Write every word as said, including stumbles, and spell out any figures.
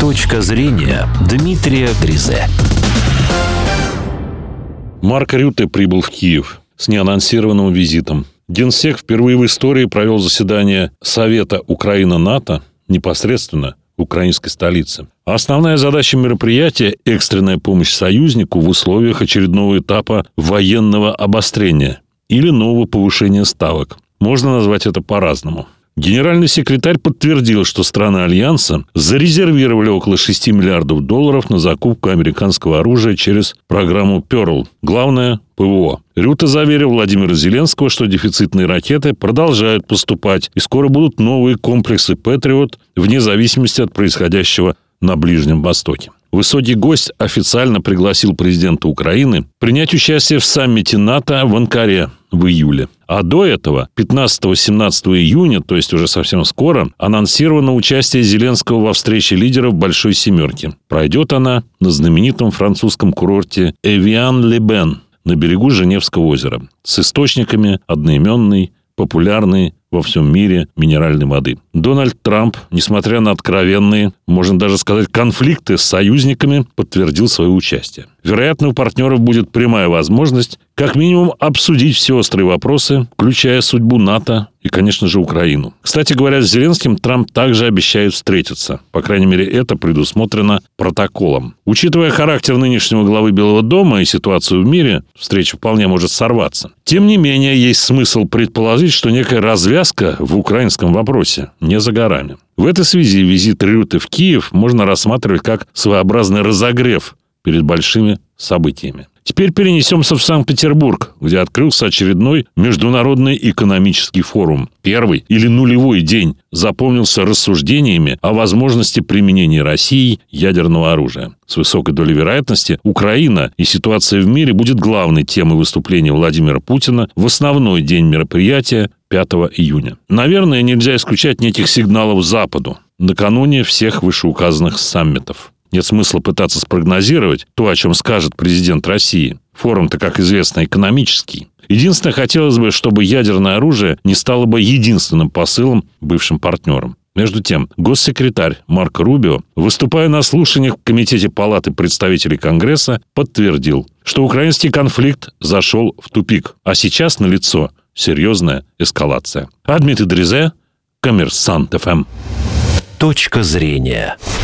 Точка зрения Дмитрия Гризе. Марк Рютте прибыл в Киев с неанонсированным визитом. Генсек впервые в истории провел заседание Совета Украина-НАТО непосредственно в украинской столице. Основная задача мероприятия – экстренная помощь союзнику в условиях очередного этапа военного обострения или нового повышения ставок. Можно назвать это по-разному. Генеральный секретарь подтвердил, что страны Альянса зарезервировали около шести миллиардов долларов на закупку американского оружия через программу Перл. Главное – ПВО. Рютте заверил Владимира Зеленского, что дефицитные ракеты продолжают поступать, и скоро будут новые комплексы «Патриот» вне зависимости от происходящего на Ближнем Востоке. Высокий гость официально пригласил президента Украины принять участие в саммите НАТО в Анкаре в июле. А до этого, пятнадцатого-семнадцатого июня, то есть уже совсем скоро, анонсировано участие Зеленского во встрече лидеров Большой Семерки. Пройдет она на знаменитом французском курорте Эвиан-ле-Бен на берегу Женевского озера с источниками одноименной, популярной во всем мире минеральной воды. Дональд Трамп, несмотря на откровенные, можно даже сказать, конфликты с союзниками, подтвердил свое участие. Вероятно, у партнеров будет прямая возможность как минимум обсудить все острые вопросы, включая судьбу НАТО и, конечно же, Украину. Кстати говоря, с Зеленским Трамп также обещает встретиться. По крайней мере, это предусмотрено протоколом. Учитывая характер нынешнего главы Белого дома и ситуацию в мире, встреча вполне может сорваться. Тем не менее, есть смысл предположить, что некая развязка в украинском вопросе не за горами. В этой связи визит Рютте в Киев можно рассматривать как своеобразный разогрев перед большими событиями. Теперь перенесемся в Санкт-Петербург, где открылся очередной международный экономический форум. Первый или нулевой день запомнился рассуждениями о возможности применения Россией ядерного оружия. С высокой долей вероятности Украина и ситуация в мире будет главной темой выступления Владимира Путина в основной день мероприятия пятого июня. Наверное, нельзя исключать неких сигналов Западу накануне всех вышеуказанных саммитов. Нет смысла пытаться спрогнозировать то, о чем скажет президент России. Форум-то, как известно, экономический. Единственное, хотелось бы, чтобы ядерное оружие не стало бы единственным посылом бывшим партнерам. Между тем, госсекретарь Марко Рубио, выступая на слушаниях в Комитете Палаты представителей Конгресса, подтвердил, что украинский конфликт зашел в тупик, а сейчас налицо серьезная эскалация. А Дмитрий Гризе, Коммерсант ФМ. Точка зрения.